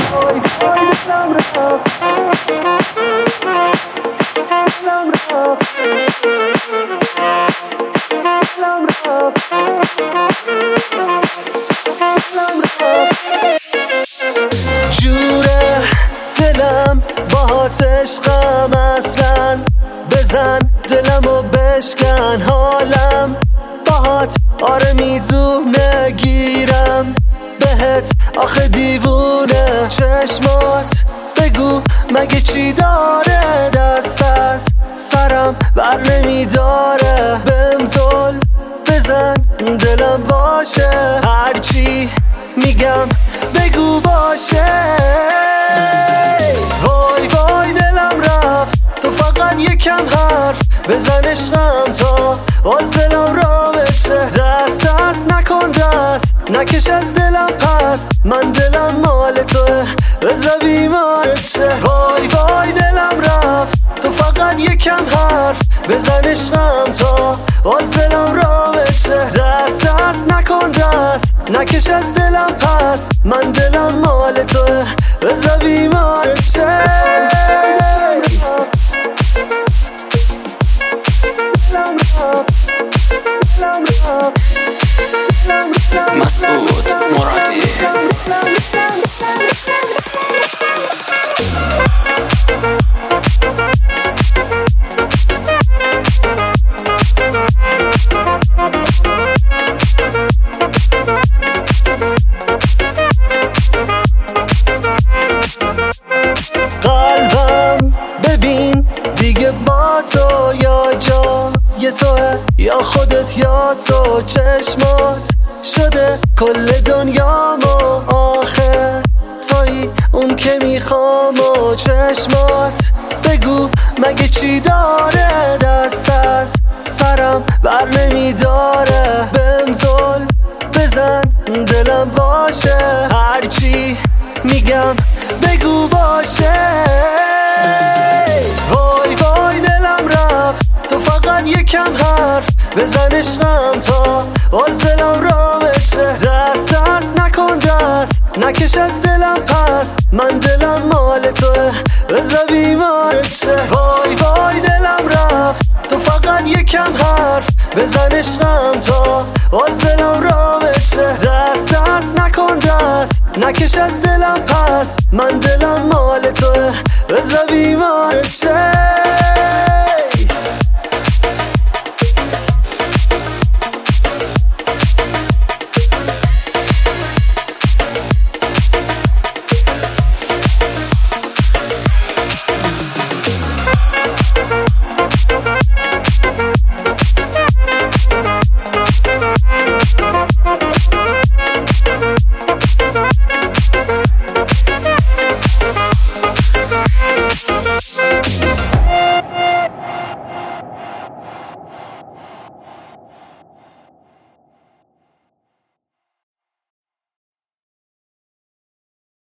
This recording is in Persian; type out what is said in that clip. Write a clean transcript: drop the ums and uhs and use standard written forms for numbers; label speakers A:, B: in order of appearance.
A: جوره دلم باهات عشقم اصلا، بزن دلمو بشکن حالم باهات، آره میزونه گیرم بهت آخه دیوونه. چشمات بگو مگه چی داره، دست از سرم بر نمیداره. بهم زل بزن دلم باشه، هرچی میگم بگو باشه. وای وای دلم رفت، تو فقط یکم حرف بزن عشقم تا از دلم را بچه. دست نکن دست نکش از دلم پس، من دلم مال توه بذار بیمارت شه. وای وای دلم رفت، تو فقط یکم حرف بزن عشقم تا از دلم را بچه. دست نکن دست نکش از دلم پس، من دلم مال توه بذار بیمارت شه.
B: مسعود مرادی.
A: قلبم ببین دیگه با تو، یا جای توه یا خودت یا تو. چشمات شده کل دنیامو، آخه تویی اون که میخوام. و چشمات بگو مگه چی داره، دست از سرم بر نمیداره. بهم زل بزن دلم باشه، هرچی میگم بگو باشه. وای وای دلم رفت، تو فقط یکم حرف بزن عشقم تا از دلم را بچه. دست نکن دست نکش از دلم پس، من دلم مال توه بذار بیمارت شه. وای وای دلم رفت، تو فقط یکم حرف بزن عشقم تا از دلم را بچه. دست نکن دست نکش از دلم پس، من دلم مال توه بذار بیمارت شه.